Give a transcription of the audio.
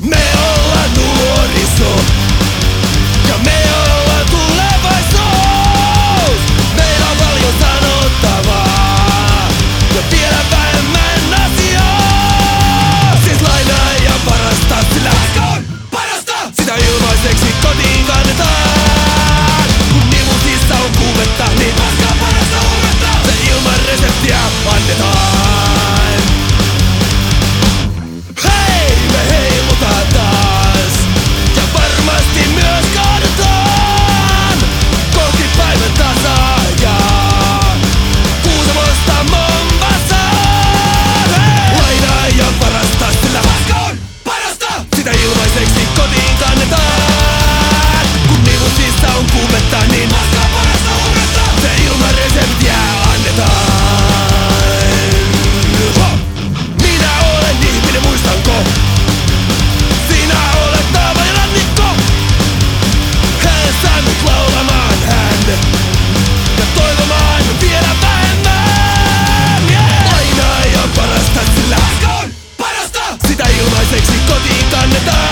Me ollaan nuoriso ja me ollaan tulevaisuus. Meillä on paljon sanottavaa ja vielä vähemmän asiaa. Siis lainaa ja parasta, sillä on parasta. Sitä ilmaiseksi kotiin kannetaan. Kun nivusissa on kuumetta, niin paskaa parasta huumetta. Se ilman reseptiä annetaan. Hei, me heilutaan taas ja varmasti myös kaadutaan kohti päivän tasaajaa Kuusamosta Mombasaan. Lainaa ja parasta, sillä paska on parasta. Sitä ilmaiseksi kotiin kannetaan. Kun nivusissa on kuumetta, niin paskaa parasta huumetta. Se ilman reseptiä annetaan. Minä olen ihminen, muistanko? Sinä olet taava ja rannikko. Hän saa mut laulamaan hän ja toivomaan vielä vähemmän. Lainaa ja parasta, sillä paska on parasta. Sitä ilmaiseksi kotiin kannetaan.